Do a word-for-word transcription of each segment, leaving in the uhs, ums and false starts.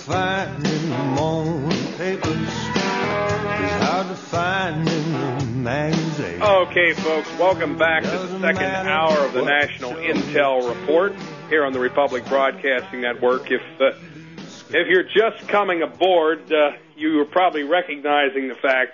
find in the morning papers is hard to find in the magazine. Okay, folks, welcome back to the second hour of the National Intel Report here on the Republic Broadcasting Network. If uh, if you're just coming aboard, uh, you are probably recognizing the fact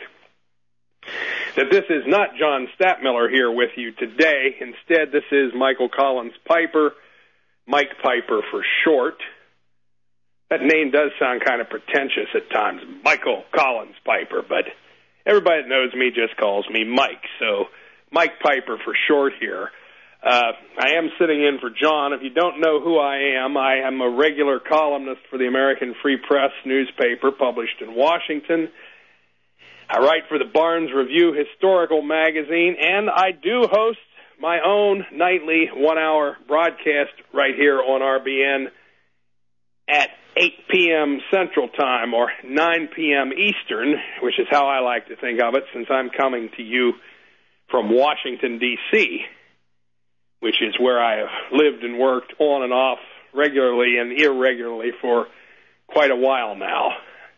that this is not John Stadtmiller here with you today. Instead, this is Michael Collins Piper, Mike Piper for short. That name does sound kind of pretentious at times, Michael Collins Piper, but everybody that knows me just calls me Mike, so Mike Piper for short here. Uh, I am sitting in for John. If you don't know who I am, I am a regular columnist for the American Free Press newspaper published in Washington. I write for the Barnes Review Historical Magazine, and I do host my own nightly one-hour broadcast right here on R B N at eight p.m. Central Time or nine p.m. Eastern, which is how I like to think of it since I'm coming to you from Washington, D C, which is where I have lived and worked on and off regularly and irregularly for quite a while now.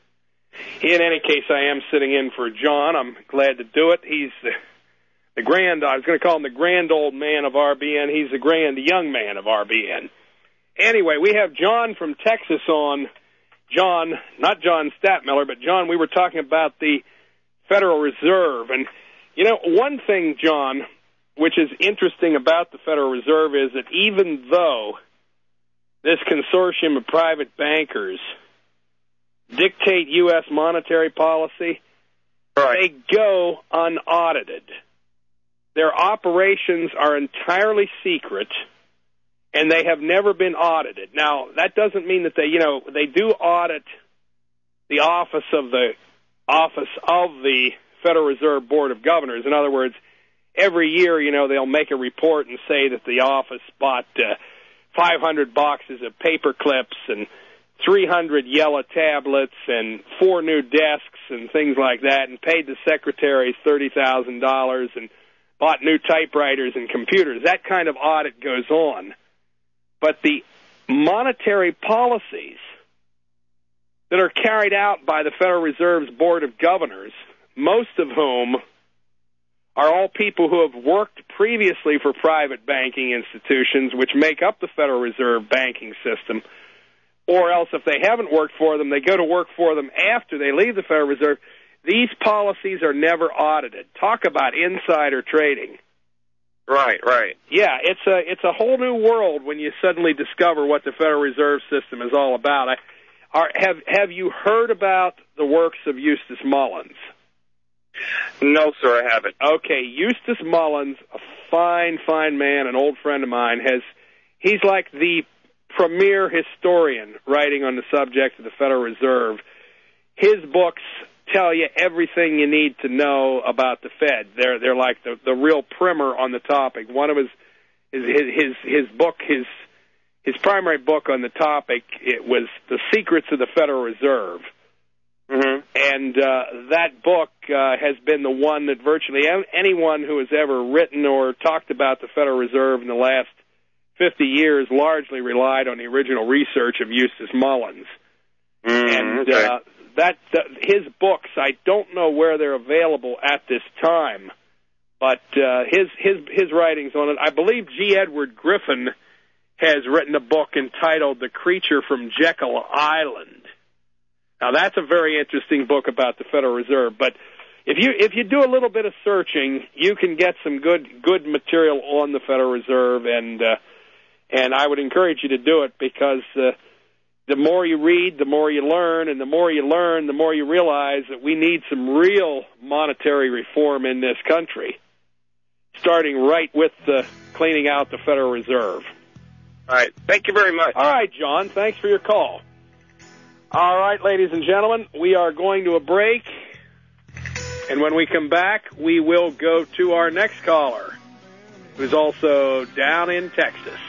In any case, I am sitting in for John. I'm glad to do it. He's the, the grand, I was going to call him the grand old man of R B N. He's the grand young man of R B N. Anyway, we have John from Texas on. John, not John Stadtmiller, but John, we were talking about the Federal Reserve. And, you know, one thing, John, which is interesting about the Federal Reserve is that even though this consortium of private bankers dictate U S monetary policy, right, they go unaudited. Their operations are entirely secret, and they have never been audited. Now, that doesn't mean that they, you know, they do audit the office of the office of the Federal Reserve Board of Governors. In other words, every year, you know, they'll make a report and say that the office bought uh, five hundred boxes of paper clips and three hundred yellow tablets and four new desks and things like that, and paid the secretaries thirty thousand dollars and bought new typewriters and computers. That kind of audit goes on. But the monetary policies that are carried out by the Federal Reserve's Board of Governors, most of whom are all people who have worked previously for private banking institutions, which make up the Federal Reserve banking system, or else if they haven't worked for them, they go to work for them after they leave the Federal Reserve. These policies are never audited. Talk about insider trading. Right, right. Yeah, it's a it's a whole new world when you suddenly discover what the Federal Reserve System is all about. I, are, have have you heard about the works of Eustace Mullins? No, sir, I haven't. Okay, Eustace Mullins, a fine, fine man, an old friend of mine, has he's like the premier historian writing on the subject of the Federal Reserve. His books tell you everything you need to know about the Fed. They're they're like the, the real primer on the topic. One of his his his his book his his primary book on the topic it was The Secrets of the Federal Reserve. Mm-hmm. And uh, that book uh, has been the one that virtually anyone who has ever written or talked about the Federal Reserve in the last fifty years largely relied on the original research of Eustace Mullins. Mm, and okay. uh, that uh, his books, I don't know where they're available at this time, but uh, his his his writings on it. I believe G. Edward Griffin has written a book entitled "The Creature from Jekyll Island." Now, that's a very interesting book about the Federal Reserve. But if you if you do a little bit of searching, you can get some good good material on the Federal Reserve, and uh, and I would encourage you to do it because uh, the more you read, the more you learn, and the more you learn, the more you realize that we need some real monetary reform in this country, starting right with the cleaning out the Federal Reserve. All right. Thank you very much. All right, John. Thanks for your call. All right, ladies and gentlemen, we are going to a break, and when we come back, we will go to our next caller, who's also down in Texas.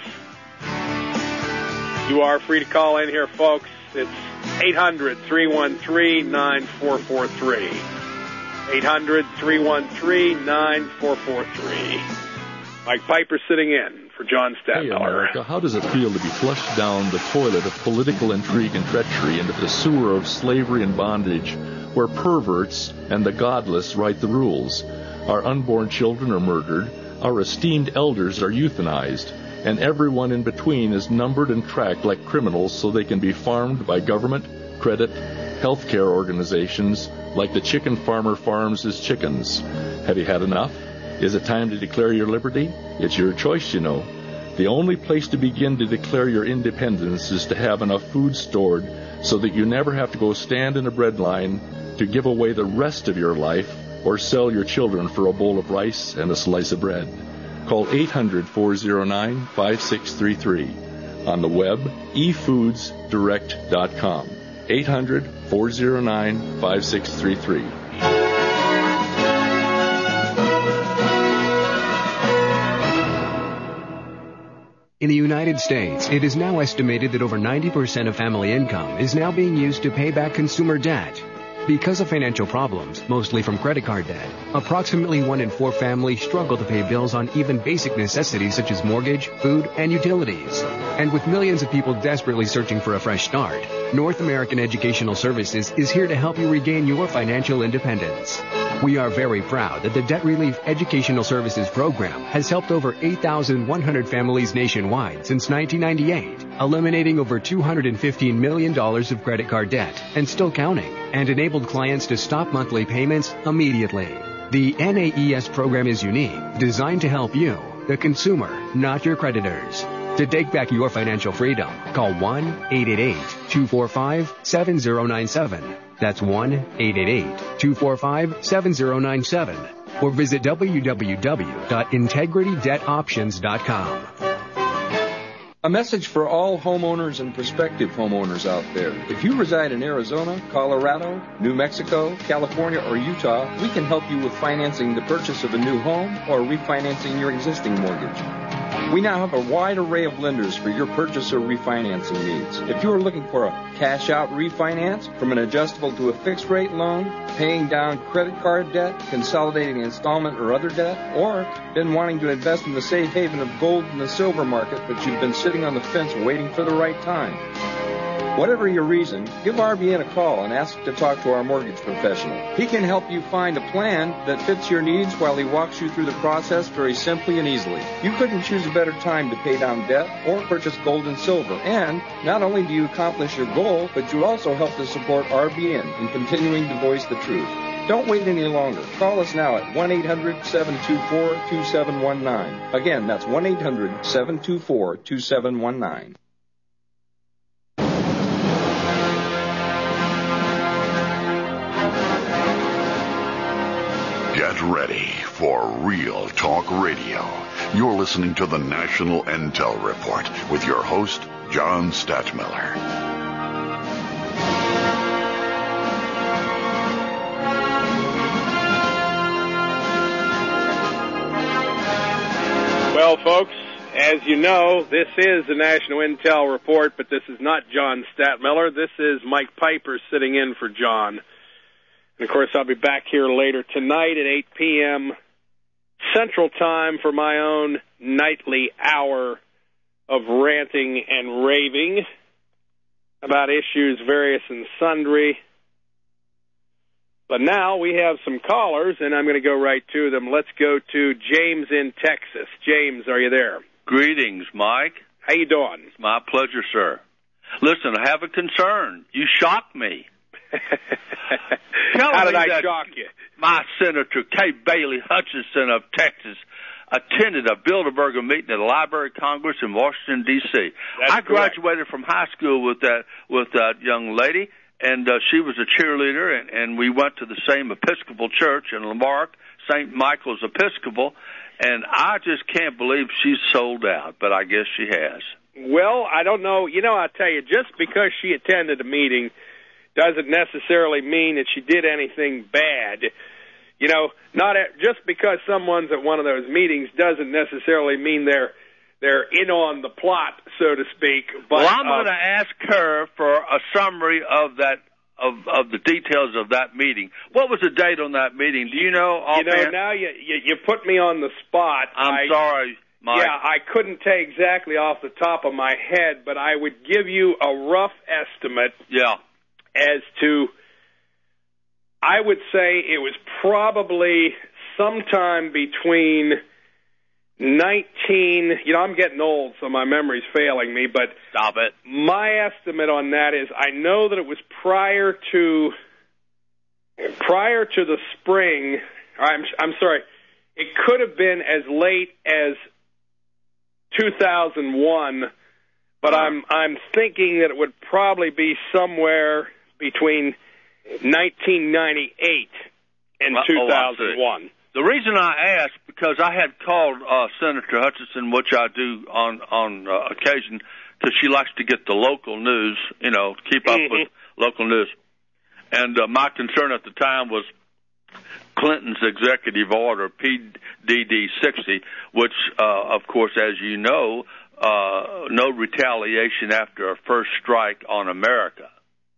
You are free to call in here, folks. It's eight hundred, three one three, nine four four three. eight hundred, three one three, nine four four three. Mike Piper sitting in for John Hey, Stadtmiller. America, how does it feel to be flushed down the toilet of political intrigue and treachery into the sewer of slavery and bondage, where perverts and the godless write the rules? Our unborn children are murdered, our esteemed elders are euthanized, and everyone in between is numbered and tracked like criminals so they can be farmed by government, credit, healthcare organizations, like the chicken farmer farms his chickens. Have you had enough? Is it time to declare your liberty? It's your choice, you know. The only place to begin to declare your independence is to have enough food stored so that you never have to go stand in a bread line to give away the rest of your life or sell your children for a bowl of rice and a slice of bread. Call eight hundred, four oh nine, five six three three. On the web, e foods direct dot com. eight hundred, four oh nine, five six three three. In the United States, it is now estimated that over ninety percent of family income is now being used to pay back consumer debt. Because of financial problems, mostly from credit card debt, approximately one in four families struggle to pay bills on even basic necessities such as mortgage, food, and utilities. And with millions of people desperately searching for a fresh start, North American Educational Services is here to help you regain your financial independence. We are very proud that the Debt Relief Educational Services Program has helped over eight thousand one hundred families nationwide since nineteen ninety-eight, eliminating over two hundred fifteen million dollars of credit card debt and still counting, and enabled clients to stop monthly payments immediately. The N A E S program is unique, designed to help you, the consumer, not your creditors. To take back your financial freedom, call one eight eight eight, two four five, seven zero nine seven. That's one eight eight eight, two four five, seven zero nine seven. Or visit w w w dot integrity debt options dot com. A message for all homeowners and prospective homeowners out there. If you reside in Arizona, Colorado, New Mexico, California, or Utah, we can help you with financing the purchase of a new home or refinancing your existing mortgage. We now have a wide array of lenders for your purchase or refinancing needs. If you are looking for a cash-out refinance, from an adjustable to a fixed-rate loan, paying down credit card debt, consolidating installment or other debt, or been wanting to invest in the safe haven of gold and the silver market, but you've been sitting on the fence waiting for the right time. Whatever your reason, give R B N a call and ask to talk to our mortgage professional. He can help you find a plan that fits your needs while he walks you through the process very simply and easily. You couldn't choose a better time to pay down debt or purchase gold and silver. And not only do you accomplish your goal, but you also help to support R B N in continuing to voice the truth. Don't wait any longer. Call us now at one eight hundred, seven two four, two seven one nine. Again, that's one eight hundred, seven two four, two seven one nine. Get ready for Real Talk Radio. You're listening to the National Intel Report with your host, John Stadtmiller. Well, folks, as you know, this is the National Intel Report, but this is not John Stadtmiller. This is Mike Piper sitting in for John. And, of course, I'll be back here later tonight at eight p.m. Central Time for my own nightly hour of ranting and raving about issues various and sundry. But now we have some callers, and I'm going to go right to them. Let's go to James in Texas. James, are you there? Greetings, Mike. How you doing? It's my pleasure, sir. Listen, I have a concern. You shocked me. How did I shock you? My Senator Kay Bailey Hutchinson of Texas attended a Bilderberger meeting at the Library of Congress in Washington, D C I graduated correct. from high school with that with that young lady, and uh, she was a cheerleader, and, and we went to the same Episcopal church in Lamarck, Saint Michael's Episcopal, and I just can't believe she's sold out, but I guess she has. Well, I don't know. You know, I'll tell you, just because she attended a meeting doesn't necessarily mean that she did anything bad. You know, not at, just because someone's at one of those meetings doesn't necessarily mean they're they're in on the plot, so to speak. But, well, I'm uh, going to ask her for a summary of that of of the details of that meeting. What was the date on that meeting? Do you know? You know, now you, you you put me on the spot. I'm I, sorry. Mike? Yeah, I couldn't tell exactly off the top of my head, but I would give you a rough estimate. Yeah. As to, I would say it was probably sometime between nineteen, you know, I'm getting old, so my memory's failing me, but stop it. My estimate on that is I know that it was prior to prior to the spring. I'm I'm sorry. It could have been as late as two thousand one, but I'm I'm thinking that it would probably be somewhere between nineteen ninety-eight and well, two thousand one. Oh, the reason I asked, because I had called uh, Senator Hutchinson, which I do on on uh, occasion, because she likes to get the local news, you know, keep up mm-hmm. with local news. And uh, my concern at the time was Clinton's executive order, P D D sixty, which, uh, of course, as you know, uh, no retaliation after a first strike on America.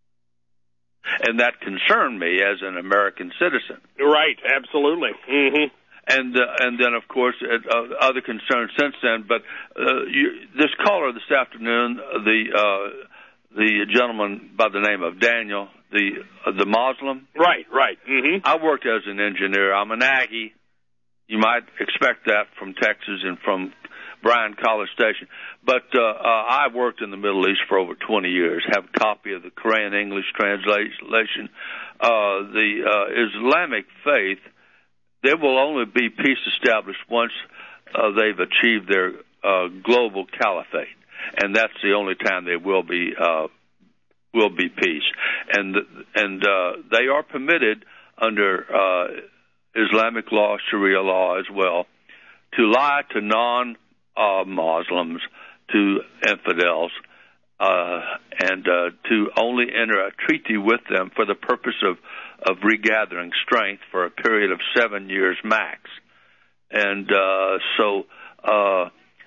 And that concerned me as an American citizen. Right, absolutely. Mm-hmm. And uh, and then, of course, uh, other concerns since then. But uh, you, this caller this afternoon, the uh, the gentleman by the name of Daniel, the uh, the Muslim. Right, right. Mm-hmm. I worked as an engineer. I'm an Aggie. You might expect that from Texas and from Bryan College Station. But uh, uh, I worked in the Middle East for over twenty years, have a copy of the Quran English translation. Uh, the uh, Islamic faith, there will only be peace established once uh, they've achieved their uh, global caliphate, and that's the only time there will be uh, will be peace. And and uh, they are permitted under uh, Islamic law, Sharia law as well, to lie to non uh, Muslims, to infidels, uh, and uh, to only enter a treaty with them for the purpose of, of regathering strength for a period of seven years max. And uh, so uh,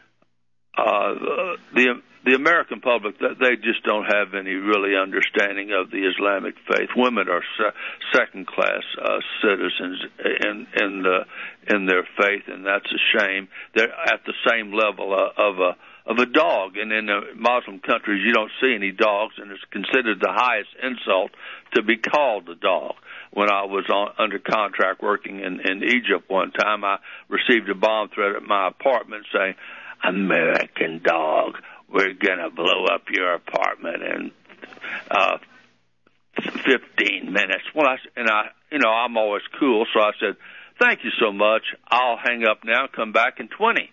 uh, the the American public, they just don't have any really understanding of the Islamic faith. Women are se- second-class uh, citizens in in the in their faith, and that's a shame. They're at the same level of a of a dog, and in the Muslim countries, you don't see any dogs, and it's considered the highest insult to be called a dog. When I was on, under contract working in, in Egypt one time, I received a bomb threat at my apartment saying, "American dog, we're going to blow up your apartment in uh, fifteen minutes. Well, I, and I, you know, I'm always cool, so I said, "Thank you so much. I'll hang up now and come back in twenty.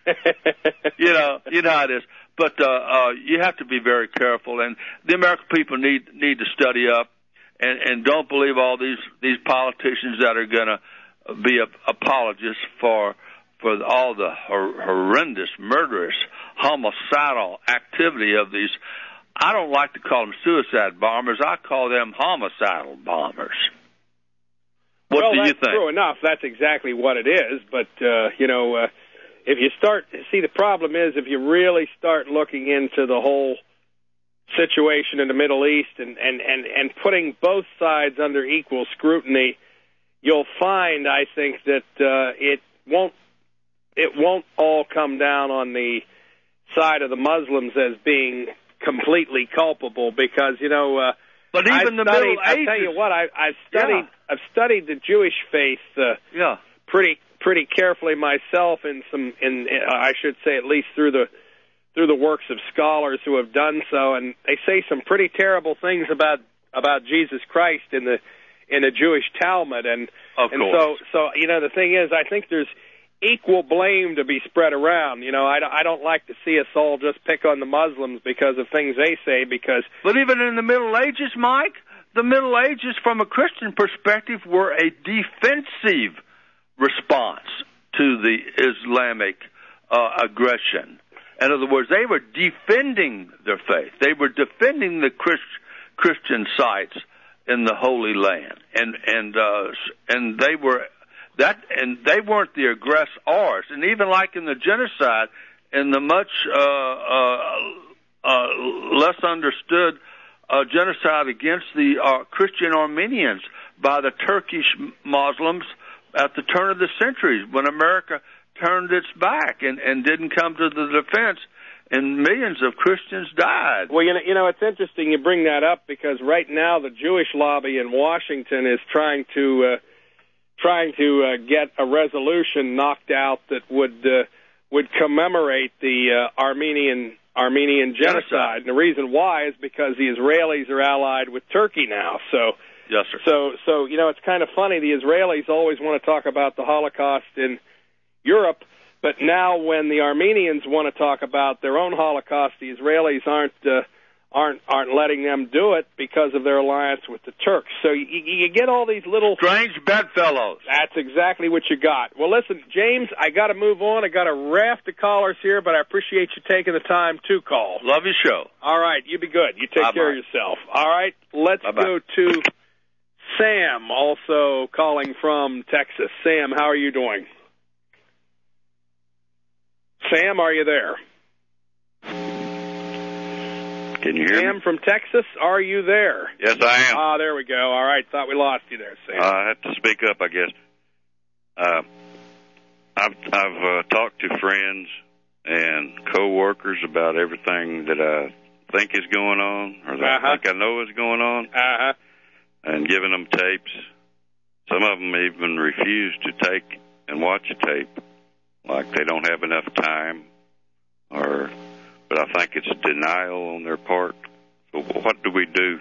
you know, you know how it is. But uh, uh, you have to be very careful, and the American people need need to study up, and, and don't believe all these these politicians that are going to be a, apologists for for all the hor- horrendous, murderous, homicidal activity of these. I don't like to call them suicide bombers. I call them homicidal bombers. What well, do you that's think? True enough. That's exactly what it is. But uh, you know, uh, if you start see, the problem is if you really start looking into the whole situation in the Middle East and and and, and putting both sides under equal scrutiny, you'll find, I think, that uh, it won't it won't all come down on the side of the Muslims as being completely culpable, because you know. Uh, But even I've the studied, Middle Ages. I tell you what, I, I've studied. Yeah. I've studied the Jewish faith. Uh, yeah. Pretty pretty carefully myself, in some in, in I should say at least through the through the works of scholars who have done so, and they say some pretty terrible things about about Jesus Christ in the in the Jewish Talmud, and of and course. so so you know the thing is, I think there's equal blame to be spread around. You know, I, I don't like to see us all just pick on the Muslims because of things they say, because... But even in the Middle Ages, Mike, the Middle Ages, from a Christian perspective, were a defensive response to the Islamic uh, aggression. In other words, they were defending their faith. They were defending the Christ, Christian sites in the Holy Land. And, and, uh, and they were... That and they weren't the aggressors, and even like in the genocide, in the much uh, uh, uh, less understood uh, genocide against the uh, Christian Armenians by the Turkish Muslims at the turn of the century, when America turned its back and, and didn't come to the defense, and millions of Christians died. Well, you know, you know, it's interesting you bring that up because right now the Jewish lobby in Washington is trying to uh, trying to uh, get a resolution knocked out that would uh, would commemorate the uh, Armenian Armenian genocide. genocide. And the reason why is because the Israelis are allied with Turkey now. So, yes, sir. So, so you know, it's kind of funny. The Israelis always want to talk about the Holocaust in Europe, but now when the Armenians want to talk about their own Holocaust, the Israelis aren't uh, aren't aren't letting them do it because of their alliance with the Turks. So you, you get all these little strange bedfellows. That's exactly what you got. Well, listen, James, I got to move on. I got a raft of callers here, but I appreciate you taking the time to call. Love your show. All right, you be good. You take Bye-bye. care of yourself. All right, let's Bye-bye. go to Sam, also calling from Texas. Sam, how are you doing? Sam, are you there? Can you hear Sam me? from Texas, are you there? Yes, I am. Ah, there we go. All right, thought we lost you there, Sam. Uh, I have to speak up, I guess. Uh, I've I've uh, talked to friends and coworkers about everything that I think is going on, or that Uh-huh. I think I know is going on, Uh-huh. and giving them tapes. Some of them even refuse to take and watch a tape, like they don't have enough time, or. But I think it's denial on their part. So what do we do?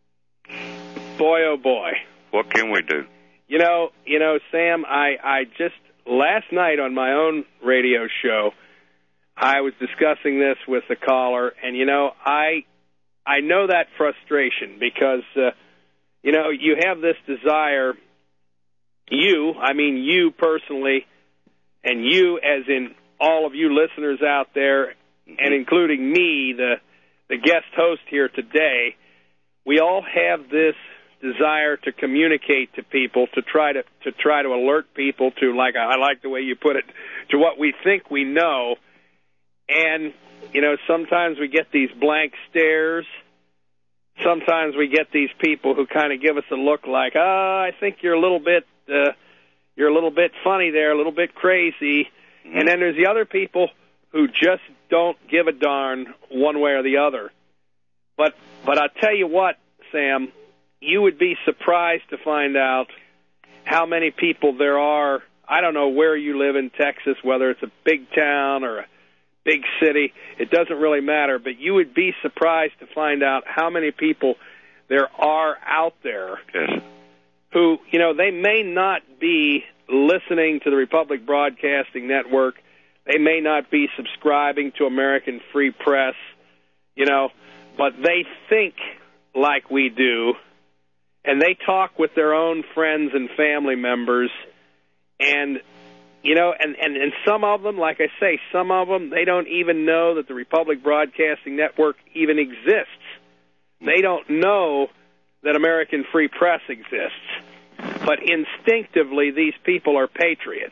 Boy, oh boy. What can we do? You know, you know, Sam, I, I just, last night on my own radio show, I was discussing this with the caller, and, you know, I I know that frustration because, uh, you know, you have this desire, you, I mean you personally, and you as in all of you listeners out there, and including me, the the guest host here today, we all have this desire to communicate to people, to try to to try to alert people to, like I like the way you put it, to what we think we know. And you know, sometimes we get these blank stares. Sometimes we get these people who kind of give us a look like, "Ah, oh, I think you're a little bit uh, you're a little bit funny there, a little bit crazy." Mm-hmm. And then there's the other people who just don't give a darn one way or the other. But but I'll tell you what, Sam, you would be surprised to find out how many people there are. I don't know where you live in Texas, whether it's a big town or a big city. It doesn't really matter. But you would be surprised to find out how many people there are out there Yes. who, you know, they may not be listening to the Republic Broadcasting Network. They may not be subscribing to American Free Press, you know, but they think like we do, and they talk with their own friends and family members, and, you know, and, and, and some of them, like I say, some of them, they don't even know that the Republic Broadcasting Network even exists. They don't know that American Free Press exists. But instinctively, these people are patriots.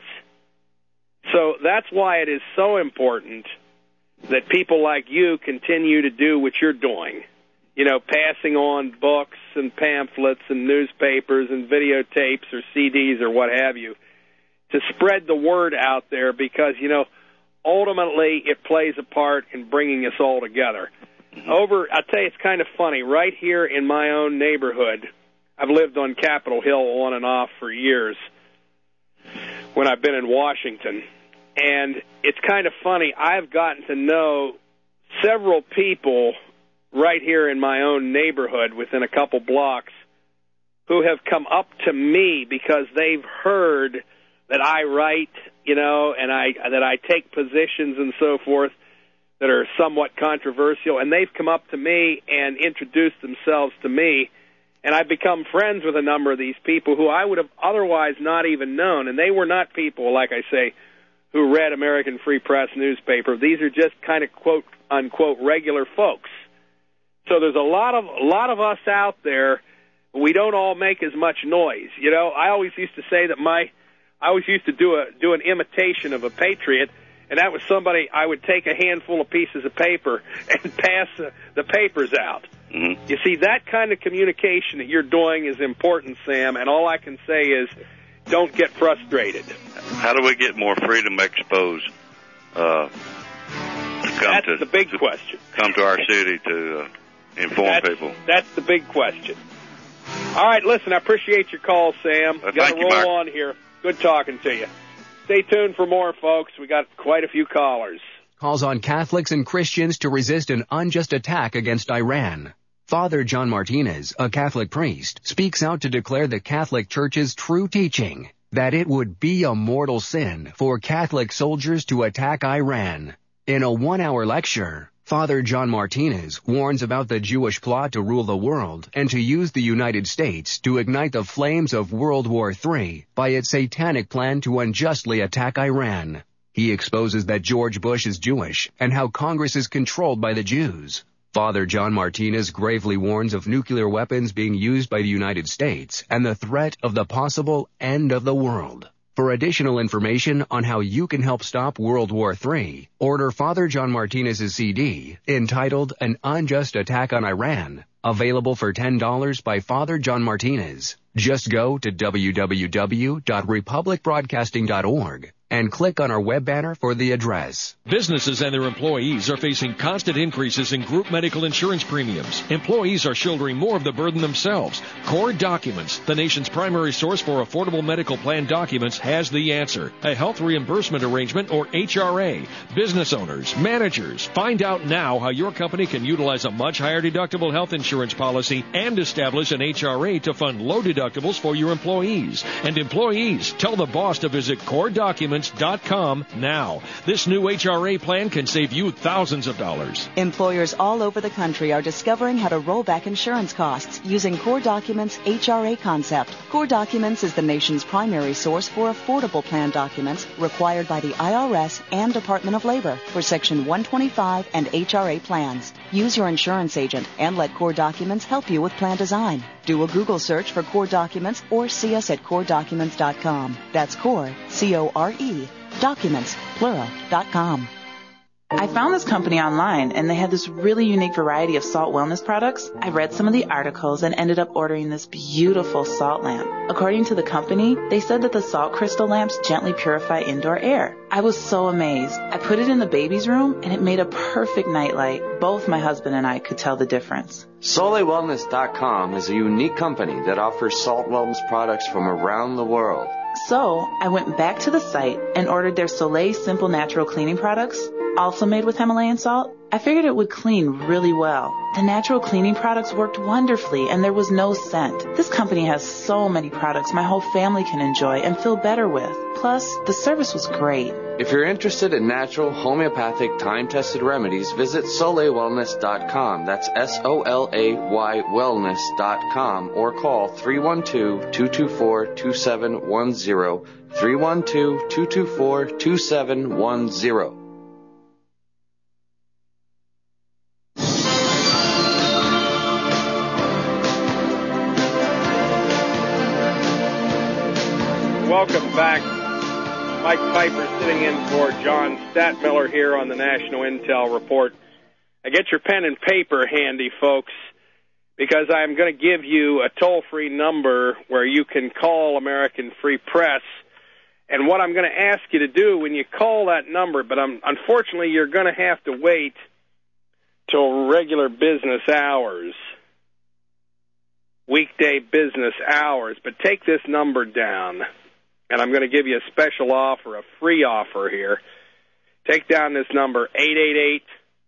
So that's why it is so important that people like you continue to do what you're doing, you know, passing on books and pamphlets and newspapers and videotapes or C Ds or what have you, to spread the word out there because, you know, ultimately it plays a part in bringing us all together. Over, I'll tell you, it's kind of funny. Right here in my own neighborhood, I've lived on Capitol Hill on and off for years when I've been in Washington. And it's kind of funny. I've gotten to know several people right here in my own neighborhood within a couple blocks who have come up to me because they've heard that I write, you know, and I that I take positions and so forth that are somewhat controversial. And they've come up to me and introduced themselves to me. And I've become friends with a number of these people who I would have otherwise not even known. And they were not people, like I say, who read American Free Press newspaper. These are just kind of quote unquote regular folks. So there's a lot of a lot of us out there. We don't all make as much noise. You know, I always used to say that my I always used to do a do an imitation of a patriot, and that was somebody I would take a handful of pieces of paper and pass the, the papers out. Mm-hmm. You see, that kind of communication that you're doing is important, Sam, and all I can say is don't get frustrated. How do we get more freedom exposed? Uh, to come That's to, the big to, question. Come to our city to uh, inform that's, people. That's the big question. All right, listen, I appreciate your call, Sam. Uh, got to thank you, roll Mark. on here. Good talking to you. Stay tuned for more, folks. We got quite a few callers. Calls on Catholics and Christians to resist an unjust attack against Iran. Father John Martinez, a Catholic priest, speaks out to declare the Catholic Church's true teaching, that it would be a mortal sin for Catholic soldiers to attack Iran. In a one-hour lecture, Father John Martinez warns about the Jewish plot to rule the world and to use the United States to ignite the flames of World War Three by its satanic plan to unjustly attack Iran. He exposes that George Bush is Jewish and how Congress is controlled by the Jews. Father John Martinez gravely warns of nuclear weapons being used by the United States and the threat of the possible end of the world. For additional information on how you can help stop World War Three, order Father John Martinez's C D entitled An Unjust Attack on Iran, available for ten dollars by Father John Martinez. Just go to w w w dot republic broadcasting dot org and click on our web banner for the address. Businesses and their employees are facing constant increases in group medical insurance premiums. Employees are shouldering more of the burden themselves. Core Documents, the nation's primary source for affordable medical plan documents, has the answer. A health reimbursement arrangement, or H R A. Business owners, managers, find out now how your company can utilize a much higher deductible health insurance policy and establish an H R A to fund low deductibles for your employees. And employees, tell the boss to visit core documents dot com now. This new H R A plan can save you thousands of dollars. Employers all over the country are discovering how to roll back insurance costs using Core Documents' H R A concept. Core Documents is the nation's primary source for affordable plan documents required by the I R S and Department of Labor for Section one twenty-five and H R A plans. Use your insurance agent and let Core Documents help you with plan design. Do a Google search for Core Documents or see us at core documents dot com. That's Core, C O R E, documents, plural, dot com. I found this company online, and they had this really unique variety of salt wellness products. I read some of the articles and ended up ordering this beautiful salt lamp. According to the company, they said that the salt crystal lamps gently purify indoor air. I was so amazed. I put it in the baby's room, and it made a perfect nightlight. Both my husband and I could tell the difference. Soleil Wellness dot com is a unique company that offers salt wellness products from around the world. So I went back to the site and ordered their Soleil Simple Natural Cleaning products, also made with Himalayan salt. I figured it would clean really well. The natural cleaning products worked wonderfully, and there was no scent. This company has so many products my whole family can enjoy and feel better with. Plus, the service was great. If you're interested in natural, homeopathic, time-tested remedies, visit Soleil Wellness dot com. That's S O L A Y wellness dot com, or call three one two, two two four, two seven one zero, three one two, two two four, two seven one zero. Welcome back. Mike Piper sitting in for John Statmiller here on the National Intel Report. Now get your pen and paper handy, folks, because I'm going to give you a toll-free number where you can call American Free Press. And what I'm going to ask you to do when you call that number, but I'm, unfortunately you're going to have to wait till regular business hours, weekday business hours, but take this number down. And I'm going to give you a special offer, a free offer here. Take down this number, eight eight eight,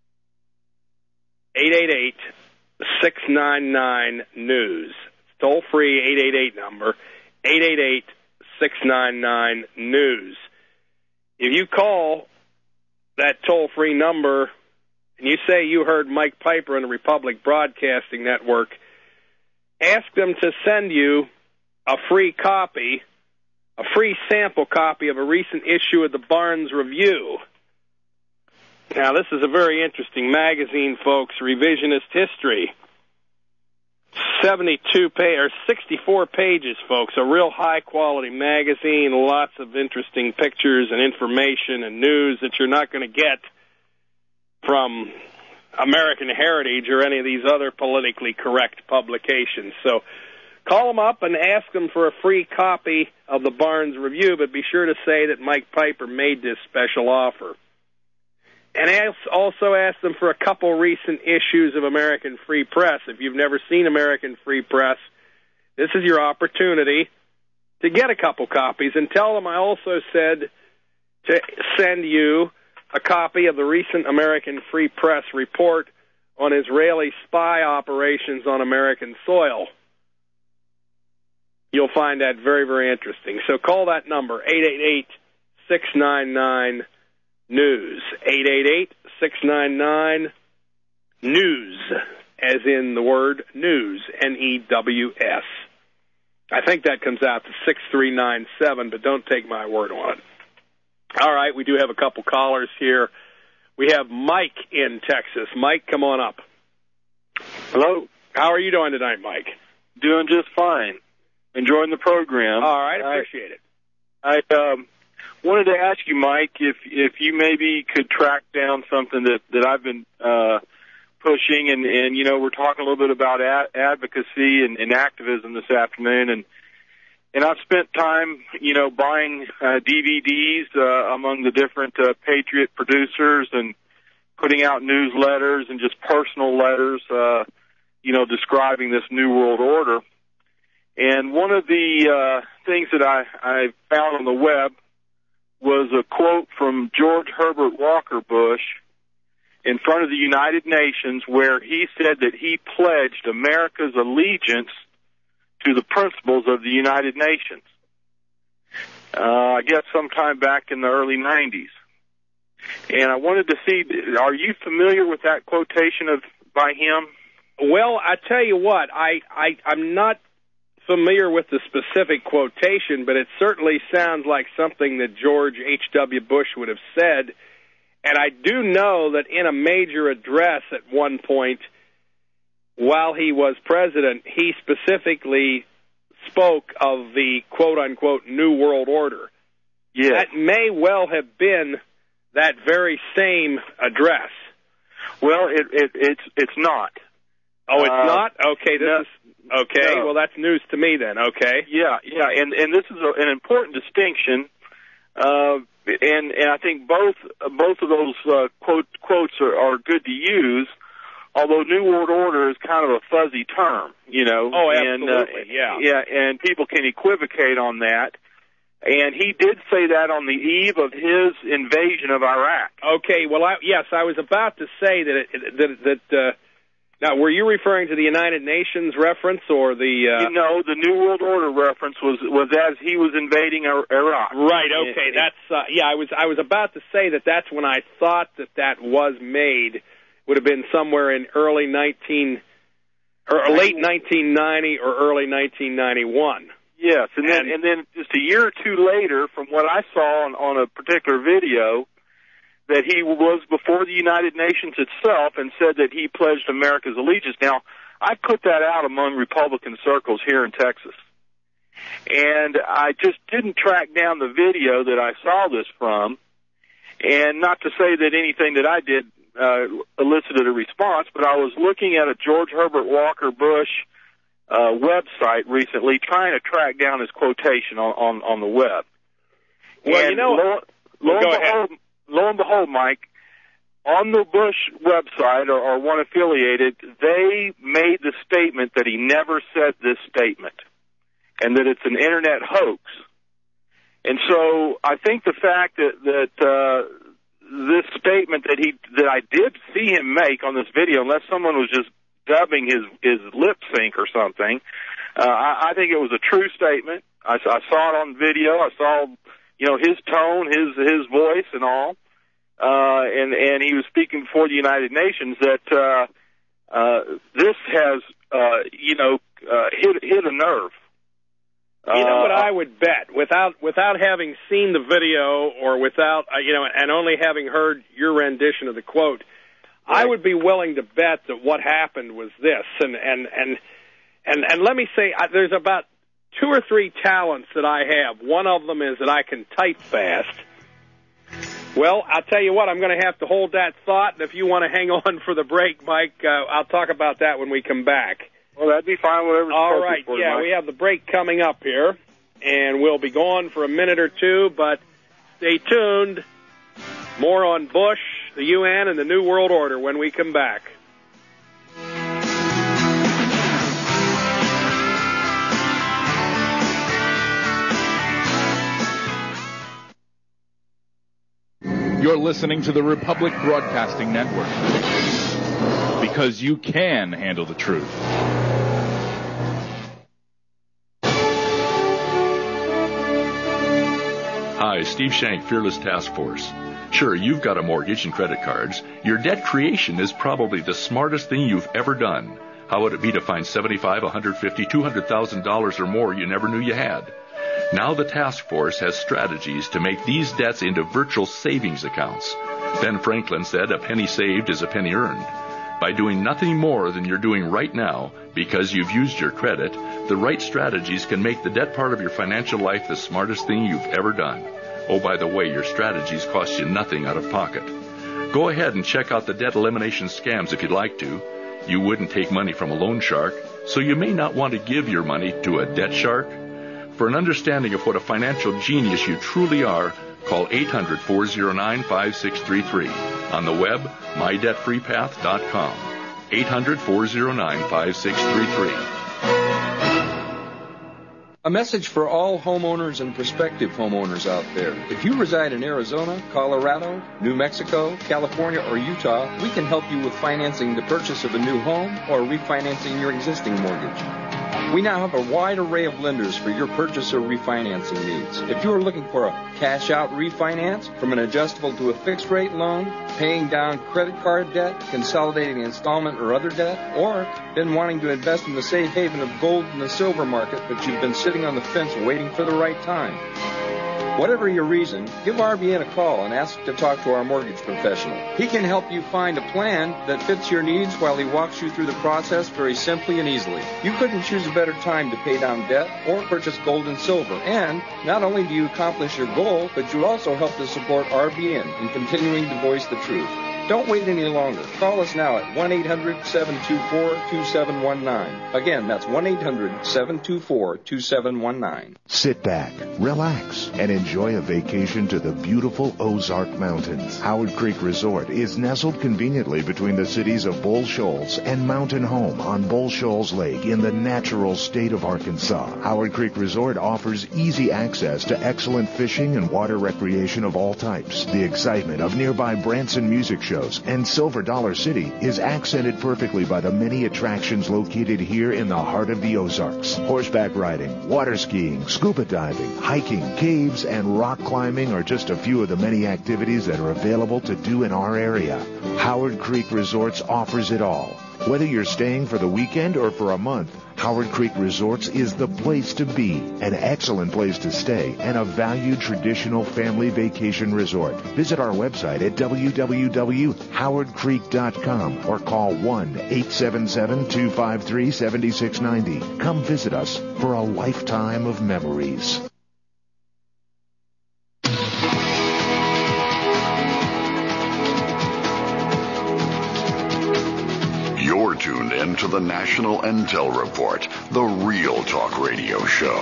eight eight eight, six nine nine, news. It's toll-free, eight eight eight number, eight eight eight, six nine nine, news. If you call that toll-free number and you say you heard Mike Piper on the Republic Broadcasting Network, ask them to send you a free copy, a free sample copy of a recent issue of the Barnes Review. Now, this is a very interesting magazine, folks, Revisionist History. seventy-two page, or sixty-four pages, folks, a real high-quality magazine, lots of interesting pictures and information and news that you're not going to get from American Heritage or any of these other politically correct publications. So Call them up and ask them for a free copy of the Barnes Review, but be sure to say that Mike Piper made this special offer. And also ask them for a couple recent issues of American Free Press. If you've never seen American Free Press, this is your opportunity to get a couple copies. And tell them I also said to send you a copy of the recent American Free Press report on Israeli spy operations on American soil. You'll find that very, very interesting. So call that number, eight eight eight, six nine nine, news. eight eight eight, six nine nine, news, as in the word news, N E W S. I think that comes out to six three nine seven, but don't take my word on it. All right, we do have a couple callers here. We have Mike in Texas. Mike, come on up. Hello. How are you doing tonight, Mike? Doing just fine. Enjoying the program. All right, appreciate it. I um, wanted to ask you, Mike, if if you maybe could track down something that, that I've been uh, pushing, and, and, you know, we're talking a little bit about ad- advocacy and, and activism this afternoon, and And I've spent time, you know, buying uh, D V Ds uh, among the different uh, Patriot producers and putting out newsletters and just personal letters, uh, you know, describing this New World Order. And one of the uh, things that I, I found on the web was a quote from George Herbert Walker Bush in front of the United Nations, where he said that he pledged America's allegiance to the principles of the United Nations. Uh, I guess sometime back in the early nineties. And I wanted to see, are you familiar with that quotation of by him? Well, I tell you what, I, I, I'm not familiar with the specific quotation, but it certainly sounds like something that George H W. Bush would have said. And I do know that in a major address at one point, while he was president, he specifically spoke of the quote-unquote New World Order. Yes. That may well have been that very same address. Well, it, it, it's it's not. Oh, it's uh, not? Okay, this no, is okay. No. Well, that's news to me then. Okay. Yeah, yeah, and and this is a, an important distinction, uh, and and I think both both of those uh, quote quotes are, are good to use. Although New World Order is kind of a fuzzy term, you know. Oh, absolutely, and, uh, yeah. Yeah, and people can equivocate on that. And he did say that on the eve of his invasion of Iraq. Okay, well, I, yes, I was about to say that, it, that, that uh, now, were you referring to the United Nations reference or the... Uh... You know, the New World Order reference was, was as he was invading Iraq. Right, okay, and, that's, uh, yeah, I was, I was about to say that that's when I thought that that was made. Would have been somewhere in early nineteen or late nineteen ninety or early nineteen ninety-one. Yes, and then and, and then just a year or two later, from what I saw on, on a particular video, that he was before the United Nations itself and said that he pledged America's allegiance. Now, I put that out among Republican circles here in Texas, and I just didn't track down the video that I saw this from. And not to say that anything that I did Uh, elicited a response, but I was looking at a George Herbert Walker Bush uh, website recently, trying to track down his quotation on, on, on the web. Well, and you know, lo, lo, and behold, lo and behold, Mike, on the Bush website or, or one affiliated, they made the statement that he never said this statement, and that it's an internet hoax. And so I think the fact that that uh, this statement that he that I did see him make on this video, unless someone was just dubbing his his lip sync or something, uh, I, I think it was a true statement. I, I saw it on video. I saw, you know, his tone, his his voice, and all, uh, and and he was speaking before the United Nations. That uh, uh, this has, uh, you know, uh, hit hit a nerve. You know what I would bet, without without having seen the video or without, uh, you know, and only having heard your rendition of the quote, right. I would be willing to bet that what happened was this. And and and and, and let me say, uh, there's about two or three talents that I have. One of them is that I can type fast. Well, I'll tell you what, I'm going to have to hold that thought, and if you want to hang on for the break, Mike, uh, I'll talk about that when we come back. Well, that'd be fine, whatever's All appropriate right, for you, yeah, Mike. we have the break coming up here, and we'll be gone for a minute or two, but stay tuned. More on Bush, the U N, and the New World Order when we come back. You're listening to the Republic Broadcasting Network, because you can handle the truth. Hi, Steve Shank, Fearless Task Force. Sure, you've got a mortgage and credit cards. Your debt creation is probably the smartest thing you've ever done. How would it be to find seventy-five, one hundred fifty, two hundred thousand dollars or more you never knew you had? Now the task force has strategies to make these debts into virtual savings accounts. Ben Franklin said a penny saved is a penny earned. By doing nothing more than you're doing right now because you've used your credit, the right strategies can make the debt part of your financial life the smartest thing you've ever done. Oh, by the way, your strategies cost you nothing out of pocket. Go ahead and check out the debt elimination scams if you'd like to. You wouldn't take money from a loan shark, so you may not want to give your money to a debt shark. For an understanding of what a financial genius you truly are, call eight hundred, four oh nine, five six three three. On the web, my debt free path dot com. eight hundred, four oh nine, five six three three. A message for all homeowners and prospective homeowners out there. If you reside in Arizona, Colorado, New Mexico, California, or Utah, we can help you with financing the purchase of a new home or refinancing your existing mortgage. We now have a wide array of lenders for your purchase or refinancing needs. If you are looking for a cash-out refinance, from an adjustable to a fixed-rate loan, paying down credit card debt, consolidating installment or other debt, or been wanting to invest in the safe haven of gold and the silver market, but you've been sitting on the fence waiting for the right time. Whatever your reason, give R B N a call and ask to talk to our mortgage professional. He can help you find a plan that fits your needs while he walks you through the process very simply and easily. You couldn't choose a better time to pay down debt or purchase gold and silver. And not only do you accomplish your goal, but you also help to support R B N in continuing to voice the truth. Don't wait any longer. Call us now at one eight hundred, seven two four, two seven one nine. Again, that's one eight hundred, seven two four, two seven one nine. Sit back, relax, and enjoy a vacation to the beautiful Ozark Mountains. Howard Creek Resort is nestled conveniently between the cities of Bull Shoals and Mountain Home on Bull Shoals Lake in the natural state of Arkansas. Howard Creek Resort offers easy access to excellent fishing and water recreation of all types. The excitement of nearby Branson music shows and Silver Dollar City is accented perfectly by the many attractions located here in the heart of the Ozarks. Horseback riding, water skiing, scuba diving, hiking, caves, and rock climbing are just a few of the many activities that are available to do in our area. Howard Creek Resorts offers it all. Whether you're staying for the weekend or for a month, Howard Creek Resorts is the place to be, an excellent place to stay, and a valued traditional family vacation resort. Visit our website at w w w dot howard creek dot com or call one eight seven seven, two five three, seven six nine zero. Come visit us for a lifetime of memories. You're tuned in to the National Intel Report, the Real Talk Radio Show.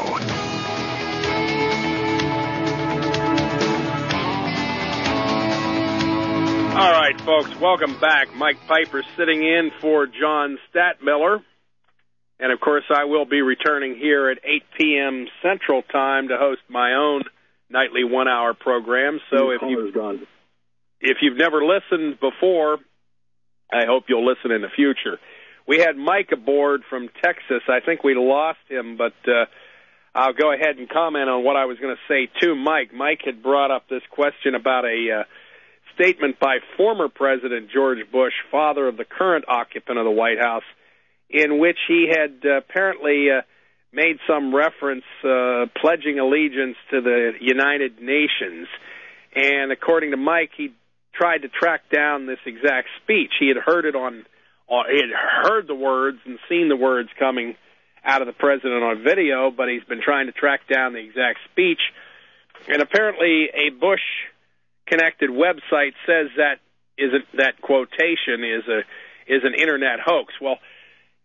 All right, folks, welcome back. Mike Piper sitting in for John Statmiller. And, of course, I will be returning here at eight p.m. Central Time to host my own nightly one-hour program. So if, you, if you've never listened before, I hope you'll listen in the future. We had Mike aboard from Texas. I think we lost him, but uh, I'll go ahead and comment on what I was going to say to Mike. Mike had brought up this question about a uh, statement by former President George Bush, father of the current occupant of the White House, in which he had uh, apparently uh, made some reference uh, pledging allegiance to the United Nations. And according to Mike, he tried to track down this exact speech. He had heard it on, on he had heard the words and seen the words coming out of the president on video, but he's been trying to track down the exact speech. And apparently a Bush-connected website says that is a, that quotation is a is an internet hoax. Well,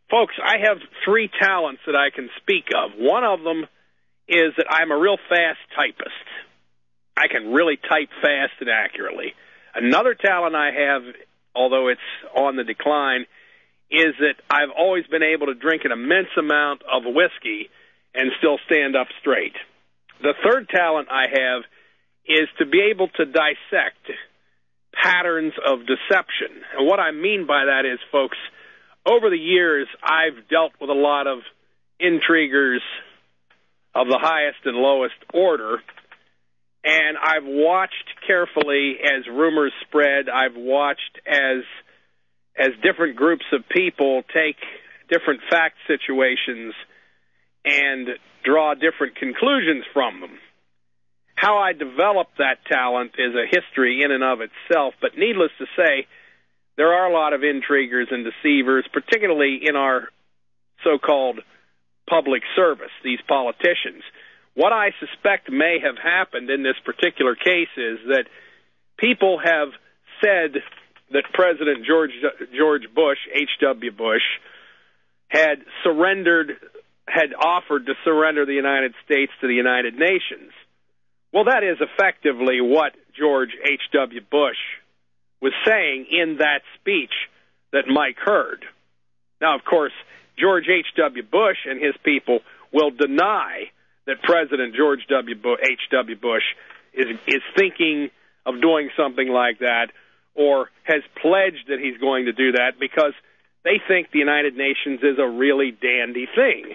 Folks, I have three talents that I can speak of. One of them is that I'm a real fast typist. I can really type fast and accurately. Another talent I have, although it's on the decline, is that I've always been able to drink an immense amount of whiskey and still stand up straight. The third talent I have is to be able to dissect patterns of deception. And what I mean by that is, folks, over the years, I've dealt with a lot of intriguers of the highest and lowest order, and I've watched carefully as rumors spread. I've watched as as different groups of people take different fact situations and draw different conclusions from them. How I developed that talent is a history in and of itself, but needless to say, there are a lot of intriguers and deceivers, particularly in our so-called public service, these politicians. What I suspect may have happened in this particular case is that people have said that President George George Bush, H W Bush, had surrendered, had offered to surrender the United States to the United Nations. Well, that is effectively what George H W Bush was saying in that speech that Mike heard. Now, of course, George H W Bush and his people will deny that President George W. Bush, H W Bush is is thinking of doing something like that or has pledged that he's going to do that because they think the United Nations is a really dandy thing.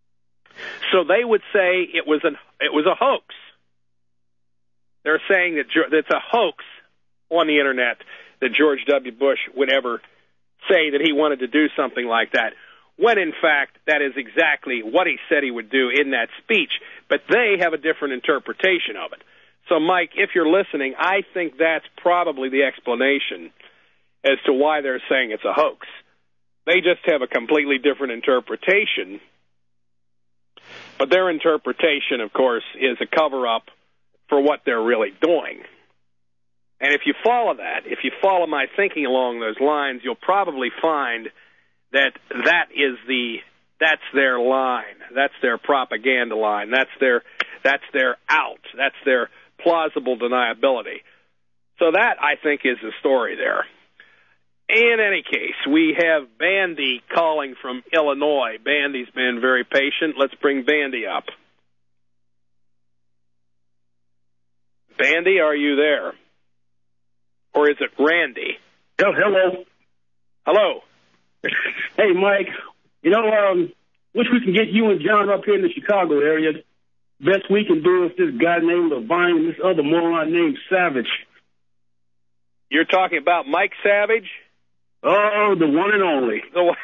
So they would say it was an it was a hoax. They're saying that it's a hoax on the internet that George W. Bush would ever say that he wanted to do something like that, when in fact that is exactly what he said he would do in that speech, but they have a different interpretation of it. So, Mike, if you're listening, I think that's probably the explanation as to why they're saying it's a hoax. They just have a completely different interpretation, but their interpretation, of course, is a cover-up for what they're really doing. And if you follow that, if you follow my thinking along those lines, you'll probably find that that is the that's their line, that's their propaganda line, that's their that's their out, that's their plausible deniability. So that, I think, is the story there. In any case, we have Bandy calling from Illinois. Bandy's been very patient. Let's bring Bandy up. Bandy, are you there? Or is it Randy? Oh, hello. Hello. Hey, Mike. You know, um, wish we can get you and John up here in the Chicago area. Best we can do is this guy named Levine and this other moron named Savage. You're talking about Mike Savage? Oh, the one and only. The one.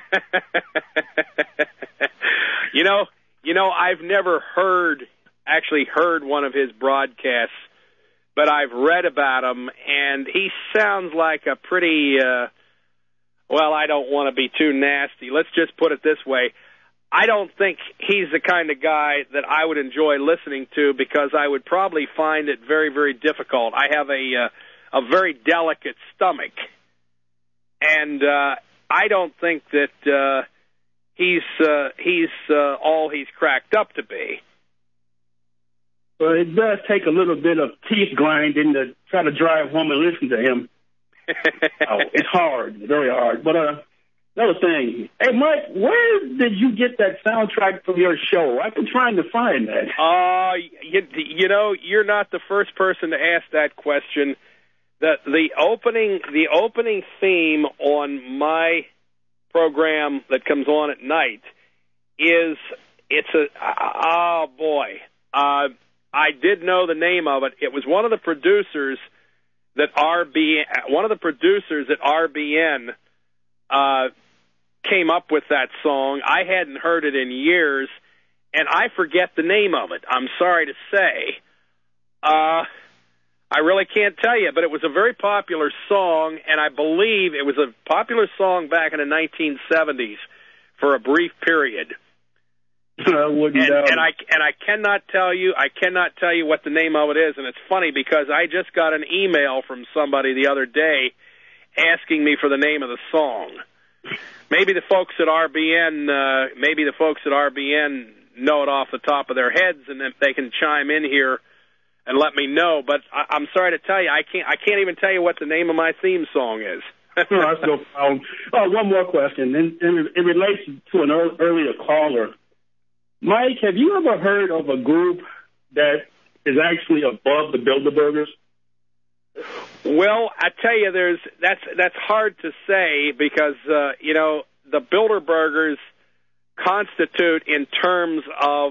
you know, you know, I've never heard, actually heard one of his broadcasts, but I've read about him, and he sounds like a pretty, uh, well, I don't want to be too nasty. Let's just put it this way. I don't think he's the kind of guy that I would enjoy listening to because I would probably find it very, very difficult. I have a, uh, a very delicate stomach, and uh, I don't think that uh, he's, uh, he's uh, all he's cracked up to be. Well, it does take a little bit of teeth grinding to try to drive home and listen to him. Oh, it's hard, very hard. But uh, another thing, hey, Mike, where did you get that soundtrack from your show? I've been trying to find that. Uh, you, you know, you're not the first person to ask that question. The the opening the opening theme on my program that comes on at night is it's a oh boy. Uh, I did know the name of it. It was one of the producers that R B N, one of the producers at R B N uh, came up with that song. I hadn't heard it in years, and I forget the name of it. I'm sorry to say. Uh, I really can't tell you, but it was a very popular song, and I believe it was a popular song back in the nineteen seventies for a brief period. I wouldn't and, doubt and I and I cannot tell you, I cannot tell you what the name of it is, and it's funny because I just got an email from somebody the other day asking me for the name of the song. maybe the folks at R B N, uh, maybe the folks at R B N know it off the top of their heads, and if they can chime in here and let me know. But I, I'm sorry to tell you, I can't. I can't even tell you what the name of my theme song is. No, that's no problem. Oh, one more question, and, and it relates to an earlier, earlier caller. Mike, have you ever heard of a group that is actually above the Bilderbergers? Well, I tell you, there's that's that's hard to say because uh, you know the Bilderbergers constitute in terms of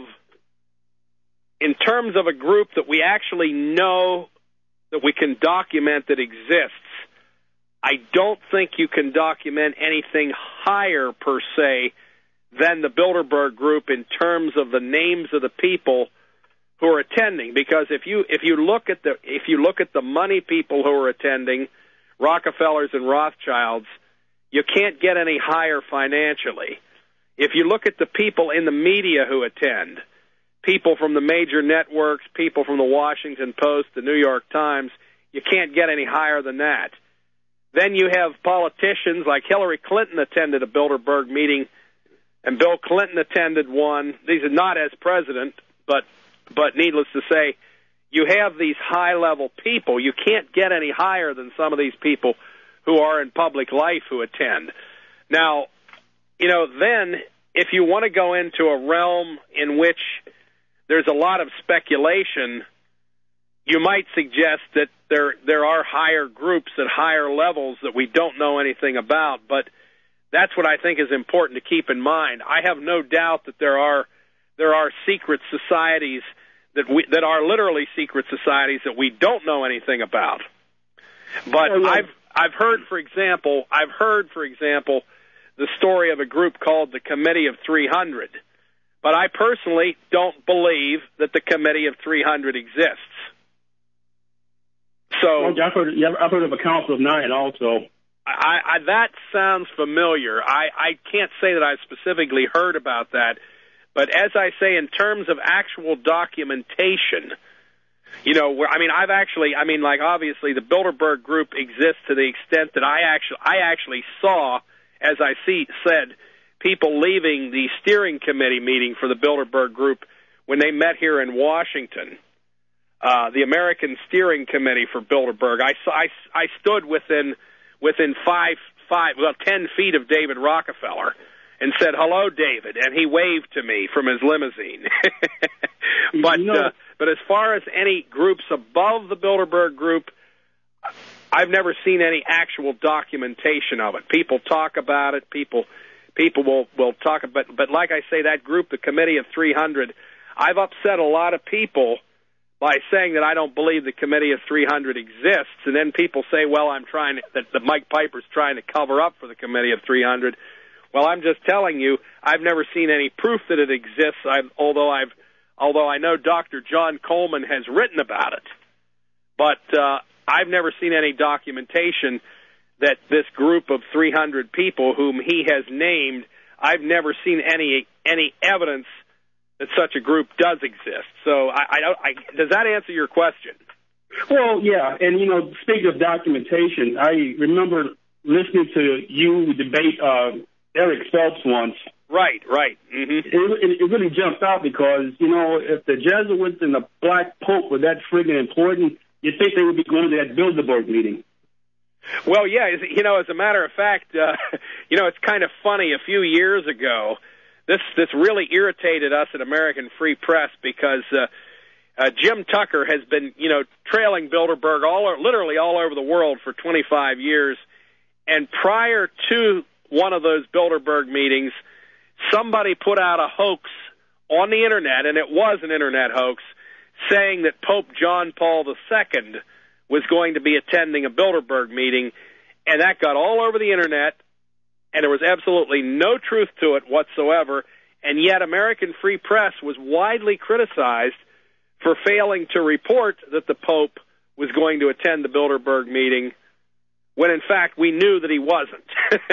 in terms of a group that we actually know that we can document that exists. I don't think you can document anything higher per se than the Bilderberg group in terms of the names of the people who are attending. Because if you if you look at the if you look at the money people who are attending, Rockefellers and Rothschilds, you can't get any higher financially. If you look at the people in the media who attend, people from the major networks, people from the Washington Post, the New York Times, you can't get any higher than that. Then you have politicians like Hillary Clinton attended a Bilderberg meeting, and Bill Clinton attended one. These are not as president, but but needless to say, you have these high-level people. You can't get any higher than some of these people who are in public life who attend. Now, you know, then if you want to go into a realm in which there's a lot of speculation, you might suggest that there there are higher groups at higher levels that we don't know anything about, but that's what I think is important to keep in mind. I have no doubt that there are there are secret societies that we that are literally secret societies that we don't know anything about. But oh, yeah. I've I've heard, for example, I've heard, for example, the story of a group called the Committee of three hundred. But I personally don't believe that the Committee of three hundred exists. So well, I've heard, I've heard of a Council of Nine also. I, I, that sounds familiar. I, I can't say that I've specifically heard about that. But as I say, in terms of actual documentation, you know, where, I mean, I've actually, I mean, like, obviously the Bilderberg group exists to the extent that I actually, I actually saw, as I see, said, people leaving the steering committee meeting for the Bilderberg group when they met here in Washington. Uh, the American Steering Committee for Bilderberg. I, I, I stood within within five, five, well, ten feet of David Rockefeller and said, "Hello, David," and he waved to me from his limousine. but you know, uh, but as far as any groups above the Bilderberg group, I've never seen any actual documentation of it. People talk about it. People people will will talk about. But like I say, that group, the Committee of three hundred, I've upset a lot of people by saying that I don't believe the Committee of three hundred exists, and then people say, well, I'm trying to, that, that Mike Piper's trying to cover up for the Committee of three hundred. Well, I'm just telling you, I've never seen any proof that it exists, I've, although I've, although I know Doctor John Coleman has written about it. But uh, I've never seen any documentation that this group of three hundred people whom he has named, I've never seen any any evidence that such a group does exist. So I, I, I, does that answer your question? Well, yeah, and, you know, speaking of documentation, I remember listening to you debate uh, Eric Phelps once. Right, right. Mm-hmm. It, it really jumped out because, you know, if the Jesuits and the Black Pope were that friggin' important, you'd think they would be going to that Bilderberg meeting. Well, yeah, you know, as a matter of fact, uh, you know, it's kind of funny. A few years ago, This this really irritated us at American Free Press because uh, uh, Jim Tucker has been, you know, trailing Bilderberg all literally all over the world for twenty-five years. And prior to one of those Bilderberg meetings, somebody put out a hoax on the Internet, and it was an Internet hoax, saying that Pope John Paul the Second was going to be attending a Bilderberg meeting, and that got all over the Internet. And there was absolutely no truth to it whatsoever, and yet American Free Press was widely criticized for failing to report that the Pope was going to attend the Bilderberg meeting, when in fact we knew that he wasn't.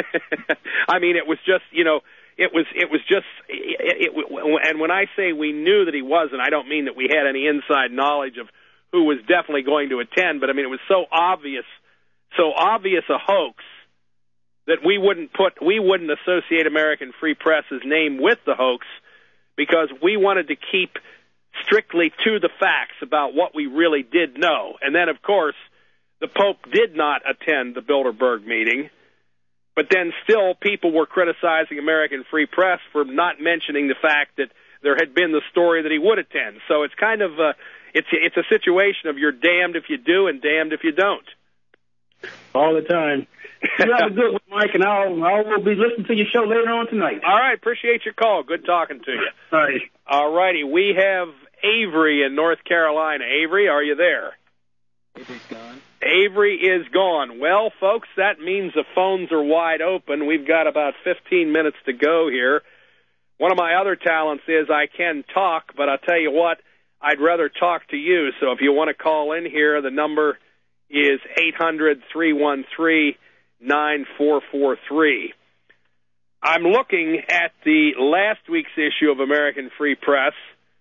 I mean, it was just, you know, it was it was just, it, it, and when I say we knew that he wasn't, I don't mean that we had any inside knowledge of who was definitely going to attend, but I mean, it was so obvious, so obvious a hoax, that we wouldn't put, we wouldn't associate American Free Press's name with the hoax because we wanted to keep strictly to the facts about what we really did know. And then, of course, the Pope did not attend the Bilderberg meeting, but then still people were criticizing American Free Press for not mentioning the fact that there had been the story that he would attend. So it's kind of a, it's, it's a situation of you're damned if you do and damned if you don't. All the time. You have a good one, Mike, and I'll, I'll be listening to your show later on tonight. All right, appreciate your call. Good talking to you. All right. All righty, we have Avery in North Carolina. Avery, are you there? Avery's gone. Avery is gone. Well, folks, that means the phones are wide open. We've got about fifteen minutes to go here. One of my other talents is I can talk, but I'll tell you what, I'd rather talk to you. So if you want to call in here, the number is eight hundred, three one three, nine four four three. I'm looking at the last week's issue of American Free Press,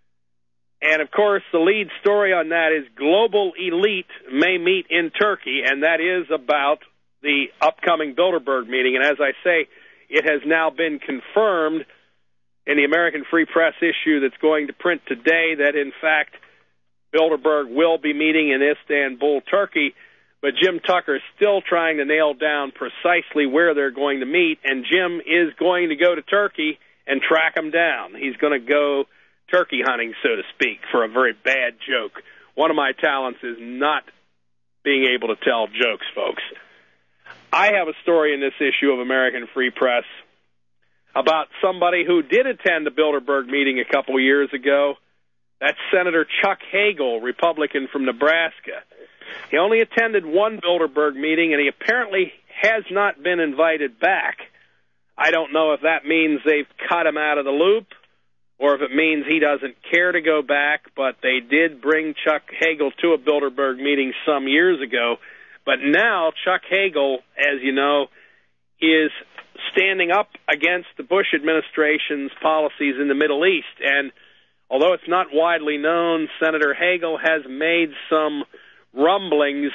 and, of course, the lead story on that is Global Elite may meet in Turkey, and that is about the upcoming Bilderberg meeting. And as I say, it has now been confirmed in the American Free Press issue that's going to print today that, in fact, Bilderberg will be meeting in Istanbul, Turkey. But Jim Tucker is still trying to nail down precisely where they're going to meet, and Jim is going to go to Turkey and track them down. He's going to go turkey hunting, so to speak, for a very bad joke. One of my talents is not being able to tell jokes, folks. I have a story in this issue of American Free Press about somebody who did attend the Bilderberg meeting a couple years ago. That's Senator Chuck Hagel, Republican from Nebraska. He only attended one Bilderberg meeting, and he apparently has not been invited back. I don't know if that means they've cut him out of the loop or if it means he doesn't care to go back, but they did bring Chuck Hagel to a Bilderberg meeting some years ago. But now Chuck Hagel, as you know, is standing up against the Bush administration's policies in the Middle East. And although it's not widely known, Senator Hagel has made some rumblings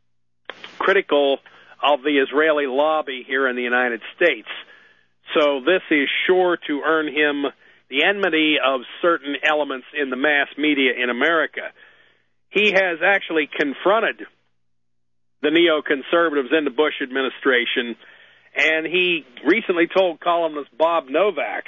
critical of the Israeli lobby here in the United States. So this is sure to earn him the enmity of certain elements in the mass media in America. He has actually confronted the neoconservatives in the Bush administration, and he recently told columnist Bob Novak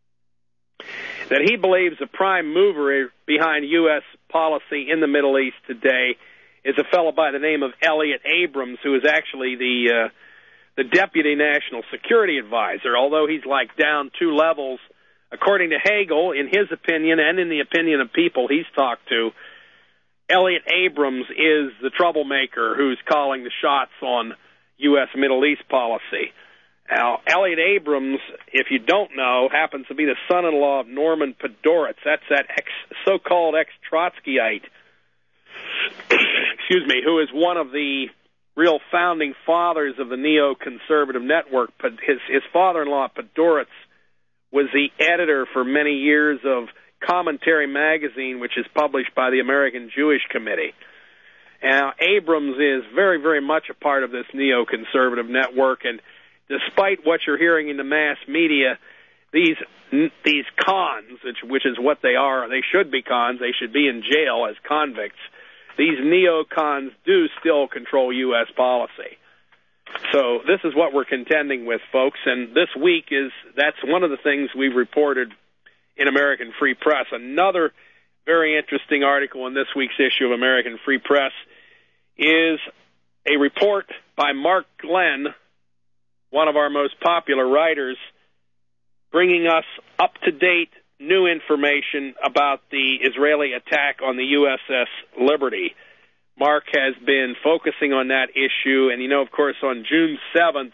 that he believes the prime mover behind U S policy in the Middle East today is a fellow by the name of Elliot Abrams, who is actually the uh, the deputy national security advisor, although he's like down two levels. According to Hagel, in his opinion and in the opinion of people he's talked to, Elliot Abrams is the troublemaker who's calling the shots on U S Middle East policy. Now, Elliot Abrams, if you don't know, happens to be the son-in-law of Norman Podhoretz. That's that ex, so-called ex-Trotskyite, excuse me, who is one of the real founding fathers of the neoconservative network. His, his father-in-law, Podhoretz, was the editor for many years of Commentary Magazine, which is published by the American Jewish Committee. Now, Abrams is very, very much a part of this neoconservative network, and despite what you're hearing in the mass media, these these cons, which, which is what they are, they should be cons, they should be in jail as convicts, these neocons do still control U S policy. So this is what we're contending with, folks, and this week is, that's one of the things we've reported in American Free Press. Another very interesting article in this week's issue of American Free Press is a report by Mark Glenn, one of our most popular writers, bringing us up-to-date new information about the Israeli attack on the U S S Liberty. Mark has been focusing on that issue, and you know, of course, on June seventh,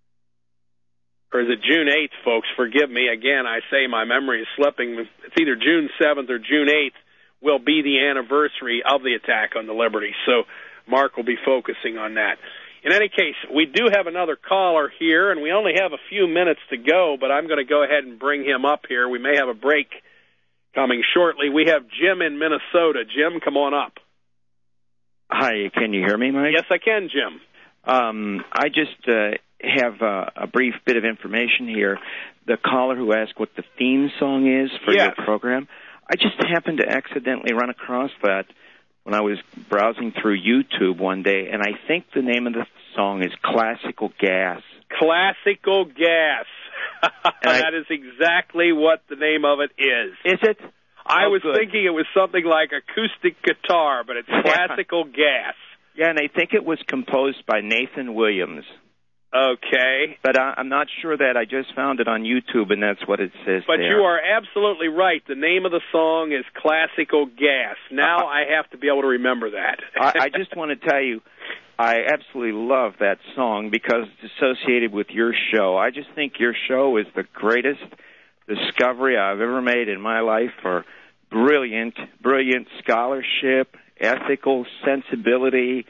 or is it June eighth, folks? Forgive me. Again, I say my memory is slipping. It's either June seventh or June eighth will be the anniversary of the attack on the Liberty. So Mark will be focusing on that. In any case, we do have another caller here, and we only have a few minutes to go, but I'm going to go ahead and bring him up here. We may have a break coming shortly. We have Jim in Minnesota. Jim, come on up. Hi, can you hear me, Mike? Yes, I can, Jim. Um, I just uh, have uh, a brief bit of information here. The caller who asked what the theme song is for Yes. your program, I just happened to accidentally run across that when I was browsing through YouTube one day, and I think the name of the song is Classical Gas. Classical Gas. That I, is exactly what the name of it is. Is it? I Oh, was good. thinking it was something like acoustic guitar, but it's Classical Gas. Yeah, and I think it was composed by Nathan Williams. Okay. But I, I'm not sure that. I just found it on YouTube, and that's what it says But there. you are absolutely right. The name of the song is Classical Gas. Now I have to be able to remember that. I, I just want to tell you, I absolutely love that song because it's associated with your show. I just think your show is the greatest discovery I've ever made in my life for brilliant, brilliant scholarship, ethical sensibility,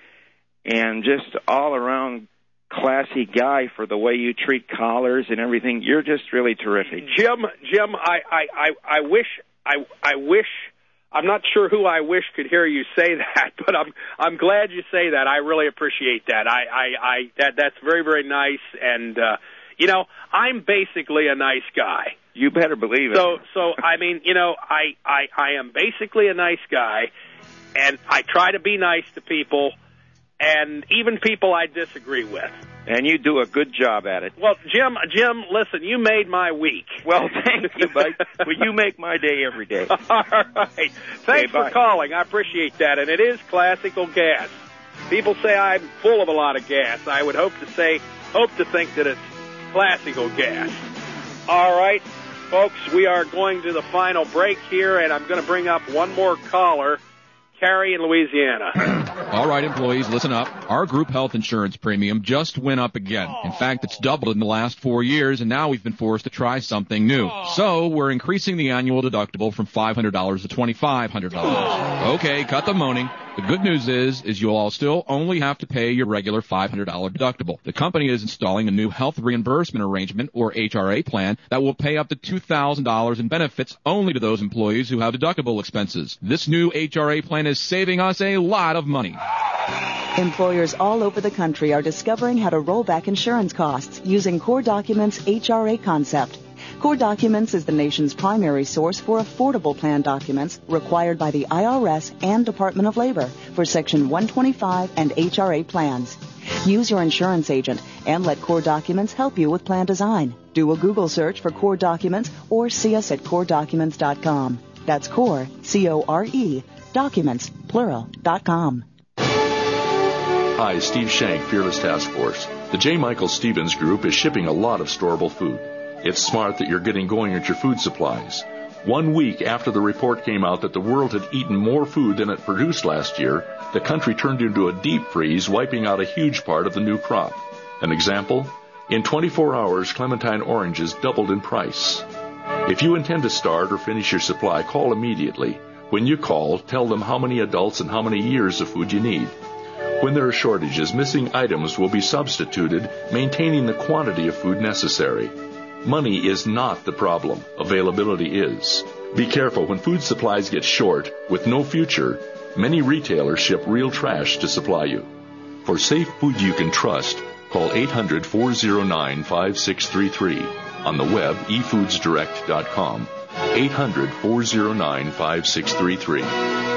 and just all-around classy guy for the way you treat callers and everything. You're just really terrific. Jim, Jim, I, I, I, I wish, I, I wish, I'm not sure who I wish could hear you say that, but I'm, I'm glad you say that. I really appreciate that. I, I, I that, that's very, very nice. And, uh, you know, I'm basically a nice guy. You better believe it. So, so, I mean, you know, I, I, I am basically a nice guy, and I try to be nice to people, and even people I disagree with. And you do a good job at it. Well, Jim, Jim, listen, you made my week. Well, thank you, Mike. Well, you make my day every day. All right. Thanks Okay, for bye. calling. I appreciate that. And it is Classical Gas. People say I'm full of a lot of gas. I would hope to say, hope to think that it's Classical Gas. All right, folks, we are going to the final break here, and I'm going to bring up one more caller, Carrie in Louisiana. All right, employees, listen up. Our group health insurance premium just went up again. In fact, it's doubled in the last four years, and now we've been forced to try something new. So we're increasing the annual deductible from five hundred dollars to twenty-five hundred dollars. Okay, cut the moaning. The good news is, is you'll all still only have to pay your regular five hundred dollars deductible. The company is installing a new health reimbursement arrangement, or H R A plan, that will pay up to two thousand dollars in benefits only to those employees who have deductible expenses. This new H R A plan is saving us a lot of money. Employers all over the country are discovering how to roll back insurance costs using Core Documents' H R A concept. Core Documents is the nation's primary source for affordable plan documents required by the I R S and Department of Labor for Section one twenty-five and H R A plans. Use your insurance agent and let Core Documents help you with plan design. Do a Google search for Core Documents or see us at core documents dot com. That's Core, C O R E, documents, plural, dot com. Hi, Steve Shank, Fearless Task Force. The J. Michael Stevens Group is shipping a lot of storable food. It's smart that you're getting going at your food supplies. One week after the report came out that the world had eaten more food than it produced last year, the country turned into a deep freeze, wiping out a huge part of the new crop. An example? In twenty-four hours, clementine oranges doubled in price. If you intend to start or finish your supply, call immediately. When you call, tell them how many adults and how many years of food you need. When there are shortages, missing items will be substituted, maintaining the quantity of food necessary. Money is not the problem. Availability is. Be careful when food supplies get short. With no future, many retailers ship real trash to supply you. For safe food you can trust, call eight hundred, four oh nine, five six three three. On the web, e foods direct dot com. eight hundred, four oh nine, five six three three.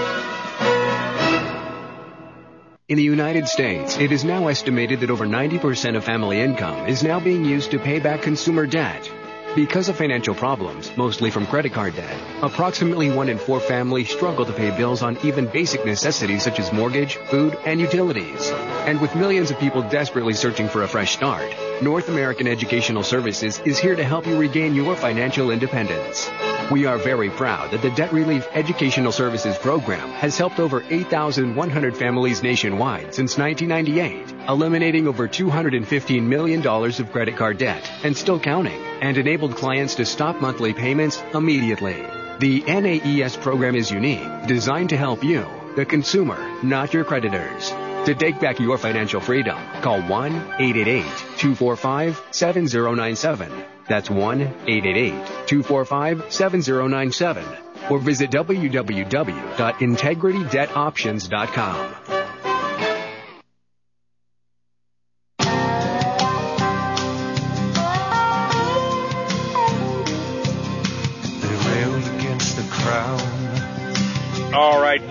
In the United States, it is now estimated that over ninety percent of family income is now being used to pay back consumer debt. Because of financial problems, mostly from credit card debt, approximately one in four families struggle to pay bills on even basic necessities such as mortgage, food, and utilities. And with millions of people desperately searching for a fresh start, North American Educational Services is here to help you regain your financial independence. We are very proud that the Debt Relief Educational Services Program has helped over eight thousand one hundred families nationwide since nineteen ninety-eight, eliminating over two hundred fifteen million dollars of credit card debt and still counting, and enabled clients to stop monthly payments immediately. The N A E S program is unique, designed to help you, the consumer, not your creditors. To take back your financial freedom, call one eight eight eight, two four five, seven zero nine seven. That's one eight eight eight, two four five, seven zero nine seven. Or visit w w w dot integrity debt options dot com.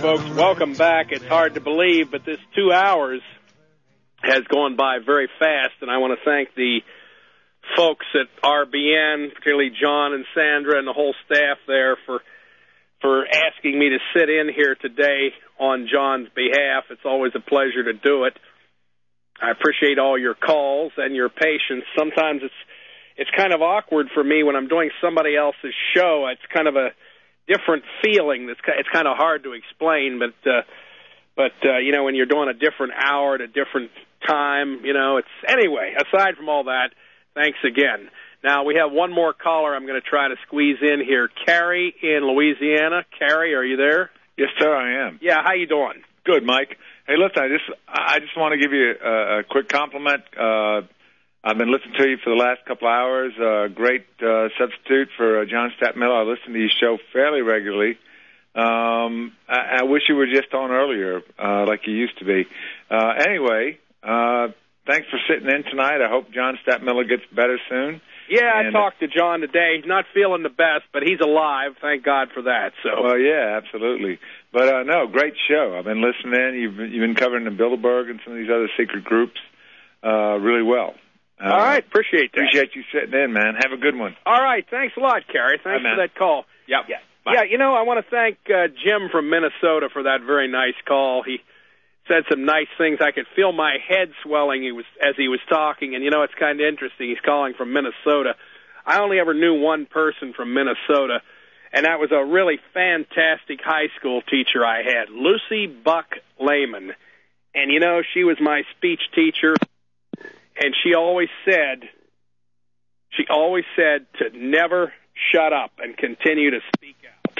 folks. Welcome back. It's hard to believe, but this two hours has gone by very fast, and I want to thank the folks at R B N, particularly John and Sandra and the whole staff there for for asking me to sit in here today on John's behalf. It's always a pleasure to do it. I appreciate all your calls and your patience. Sometimes it's it's kind of awkward for me when I'm doing somebody else's show. It's kind of a different feeling. It's it's kind of hard to explain, but uh, but uh, you know, when you're doing a different hour at a different time, you know, it's anyway. Aside from all that, thanks again. Now we have one more caller. I'm going to try to squeeze in here. Carrie in Louisiana. Carrie, are you there? Yes, sir, I am. Yeah, how you doing? Good, Mike. Hey, listen, I just I just want to give you a, a quick compliment. Uh, I've been listening to you for the last couple of hours. Uh, great uh, substitute for uh, John Stadtmiller. I listen to your show fairly regularly. Um, I, I wish you were just on earlier, uh, like you used to be. Uh, anyway, uh, thanks for sitting in tonight. I hope John Stadtmiller gets better soon. Yeah, I and, talked to John today. He's not feeling the best, but he's alive. Thank God for that. So. Well, yeah, absolutely. But uh, no, great show. I've been listening. You've you've been covering the Bilderberg and some of these other secret groups uh, really well. Uh, All right, appreciate that. Appreciate you sitting in, man. Have a good one. All right, thanks a lot, Carrie. Thanks Bye, for that call. Yep. Yeah, Bye. yeah. You know, I want to thank uh, Jim from Minnesota for that very nice call. He said some nice things. I could feel my head swelling he was, as he was talking, and, you know, it's kind of interesting. He's calling from Minnesota. I only ever knew one person from Minnesota, and that was a really fantastic high school teacher I had, Lucy Buck Lehman. And, you know, she was my speech teacher, and she always said, she always said to never shut up and continue to speak out.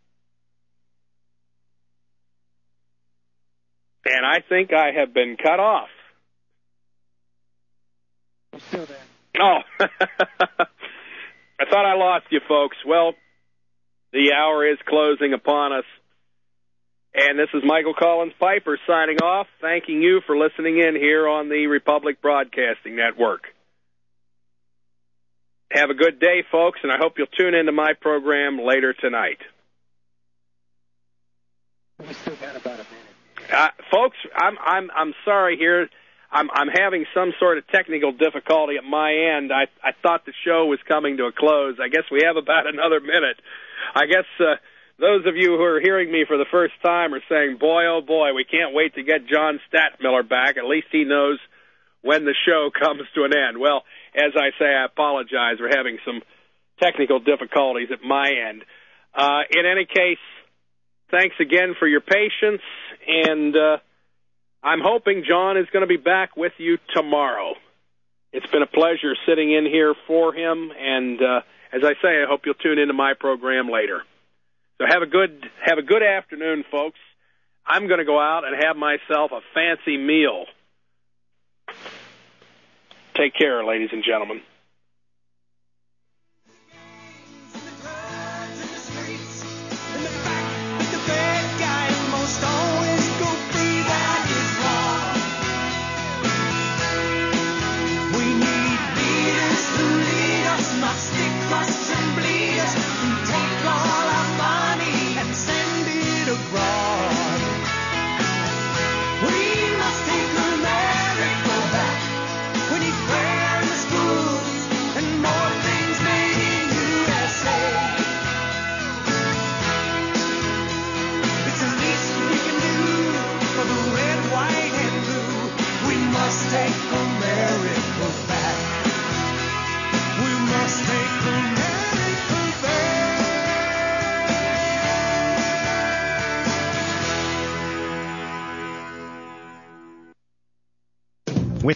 And I think I have been cut off. I'm still there. Oh, I thought I lost you, folks. Well, the hour is closing upon us. And this is Michael Collins Piper signing off, thanking you for listening in here on the Republic Broadcasting Network. Have a good day, folks, and I hope you'll tune into my program later tonight. We still got about a minute. Uh, folks, I'm I'm I'm sorry here. I'm I'm having some sort of technical difficulty at my end. I I thought the show was coming to a close. I guess we have about another minute. I guess uh, those of you who are hearing me for the first time are saying, boy, oh boy, we can't wait to get John Stadtmiller back. At least he knows when the show comes to an end. Well, as I say, I apologize for having some technical difficulties at my end. Uh, in any case, thanks again for your patience, and uh, I'm hoping John is going to be back with you tomorrow. It's been a pleasure sitting in here for him, and uh, as I say, I hope you'll tune into my program later. So have a good have a good afternoon, folks. I'm going to go out and have myself a fancy meal. Take care, ladies and gentlemen. Take America.